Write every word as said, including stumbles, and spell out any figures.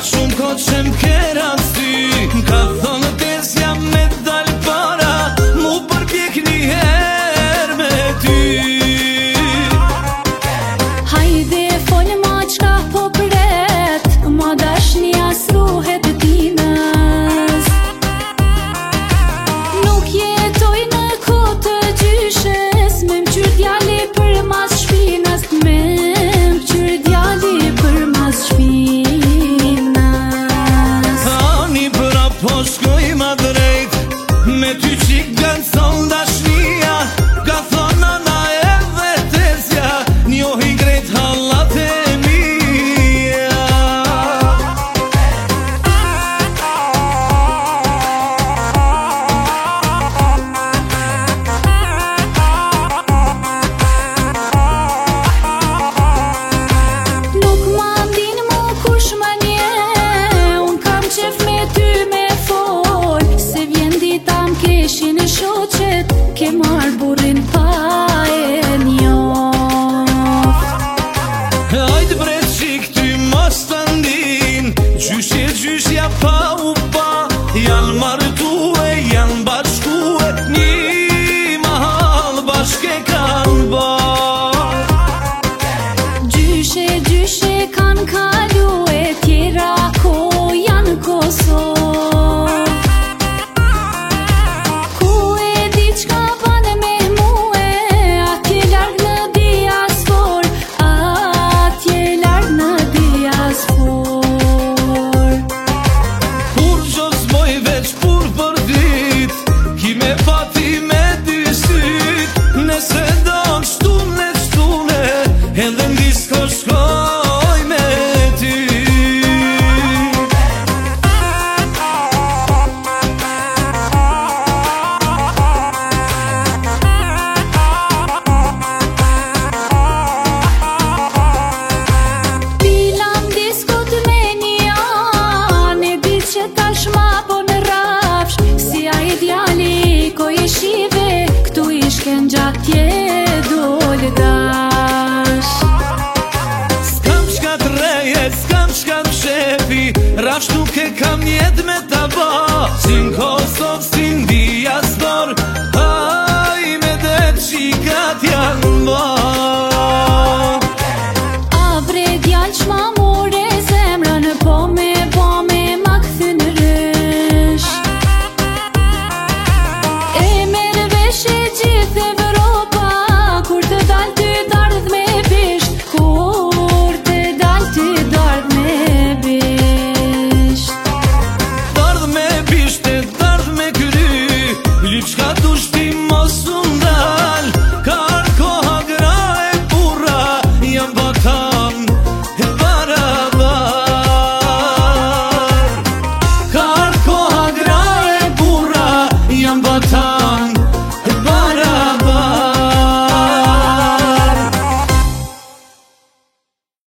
shumë ko që m'kera ty, ka thonë tesja me dal para, mu përpjek një her me ty. Hajde folë ma qka po pret, ma dashnia s'ruhet dinës. Nuk jetoj në kotë gjyshes, me m'qyr djali për mas shpinës, me m'qyr djali për mas shpinës. Ani pra po shkoj ma drejt, me ty qik ganë son dashnia, ka thonë ana edhe tesja, njohi grejt hallat e mija. Nuk ma ndin mu kush ma nje, unë kam qef me ty me fol, se vjen dita m'keshin e shoqet, ke marrë burin pa e njoft. Hajde bre qik ty mos të ndin, gjyshje gjyshja pa u pa, janë martue, janë bashkue, një mahal bashke kanë ba. Gjyshe, gjyshe kanë kalu e tjera ko janë Kosovë. Ku e di qka banë me muë, atje larg në diaspor, atje larg në diaspor. Kur qo s'boj veç pur për dit, ki me pati me dy syt, nëse don shtune shtune, edhe n'disko shkoj me ty. Pilam diskot me një anë, e di që tashma po në rafsh, si a i djali ko i shive, këtu ishken gjatje dole dash. S'kam shka të reje, s'kam shka të shefi, rafsh nuk e kam njet me ta ba, si n'ko